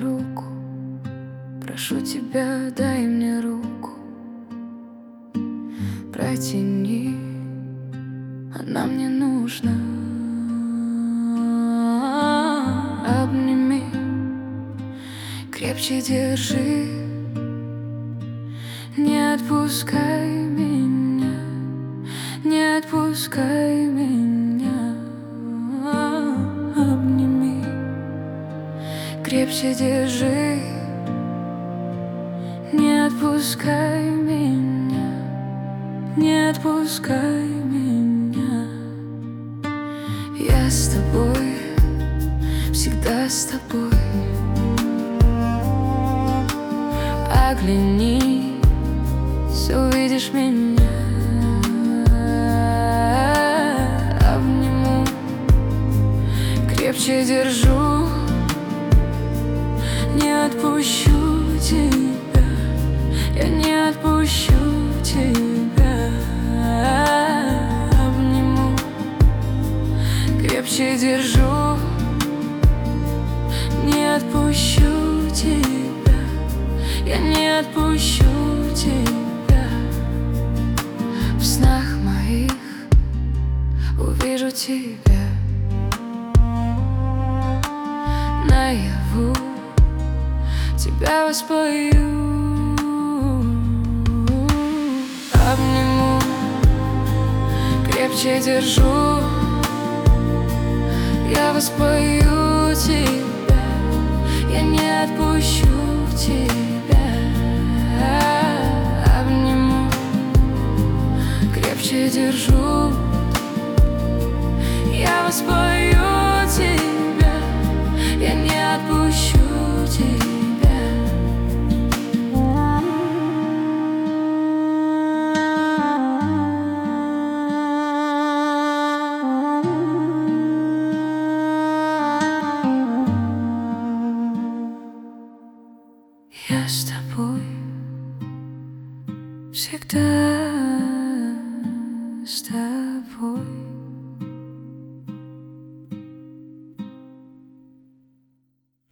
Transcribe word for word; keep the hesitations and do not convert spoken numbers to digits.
руку, прошу тебя, дай мне руку. Протяни, она мне нужна. Обними, крепче держи, не отпускай меня, не отпускай меня. Обними, крепче держи, не отпускай меня, не отпускай меня. Я с тобой, всегда с тобой. Оглянись, увидишь меня. Обниму, крепче держу, не отпущу тебя, я не отпущу тебя. Обниму, крепче держу, не отпущу тебя, я не отпущу тебя. В снах моих увижу тебя, наяву тебя воспою. Обниму, крепче держу, я воспою тебя, я не отпущу тебя. Обниму, крепче держу, я воспою тебя, я не отпущу тебя. Я с тобой всегда.